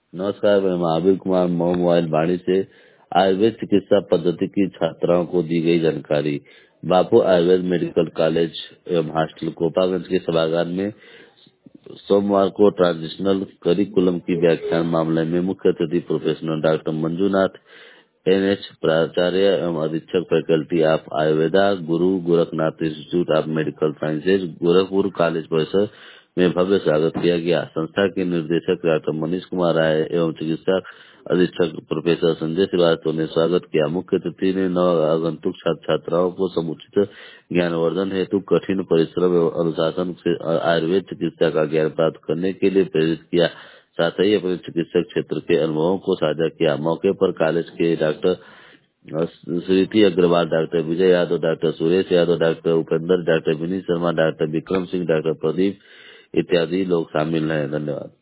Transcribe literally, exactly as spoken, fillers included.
नमस्कार, मैं महावीर कुमार मऊ मोबाइल वाणी से आयुर्वेद चिकित्सा पद्धति की छात्राओं को दी गई जानकारी। बापू आयुर्वेद मेडिकल कॉलेज एवं हॉस्टल कोपागंज के सभागार में सोमवार को ट्रांजिशनल करिकुलम की व्याख्यान मामले में मुख्य अतिथि professor doctor Manjunath N H प्राचार्य एवं अधीक्षक faculty of Ayurveda Guru Gorakhnath institute of medical sciences Gorakhpur college परिसर में भव्य स्वागत किया गया। संस्था के निर्देशक डॉक्टर मनीष कुमार राय एवं चिकित्सा अधीक्षक प्रोफेसर संजय श्रीवास्तव ने स्वागत किया। मुख्य अतिथि ने नव आगंतुक छात्र छात्राओं को समुचित ज्ञानवर्धन हेतु कठिन परिश्रम एवं अनुशासन से आयुर्वेद चिकित्सा का ज्ञान प्राप्त करने के लिए प्रेरित किया। साथ ही अपने चिकित्सक क्षेत्र के अनुभवों को साझा किया। मौके पर कॉलेज के doctor Shriti Agarwal, doctor Vijay Yadav, doctor Suresh Yadav, doctor Upendra, doctor Vineet Sharma, doctor Vikram Singh, doctor Pradeep इत्यादि लोग शामिल हैं। धन्यवाद।